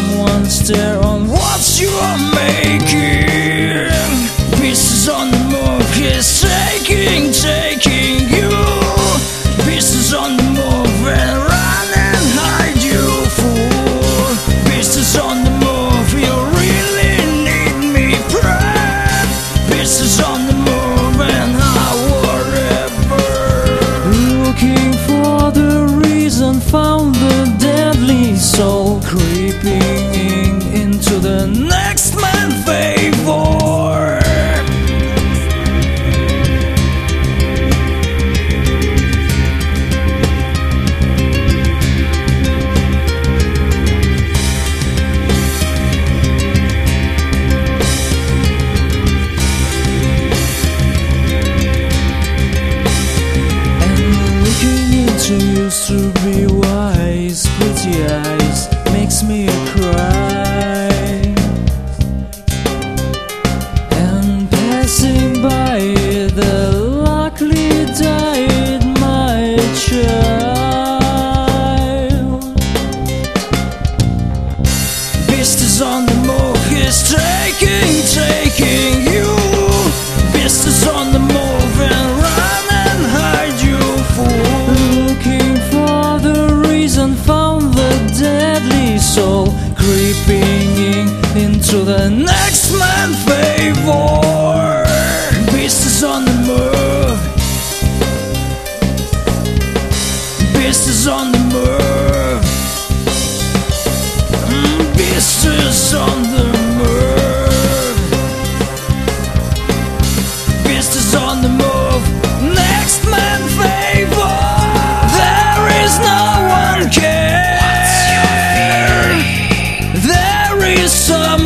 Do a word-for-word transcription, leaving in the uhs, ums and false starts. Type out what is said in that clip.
someone stare on what you're making. Pieces on the move, he's taking, taking you. Pieces on the move and run and hide, you fool. Pieces on the move, you really need me, prep. Pieces on the move and I whatever. Looking for the reason, found the deadly soul, creeping into the next man favor. Used to be wise, pretty eyes makes me cry. And passing by, the luckily died my child. Beast is on the move, he's taking, taking you. Beast is on the move and run and hide, you fool. Found the deadly soul, creeping into the next man favor. Beast is on the move. Beast is on the move. Mm, Beast is on the move. Beast is on the move. Next man favor. There is no one care. There is some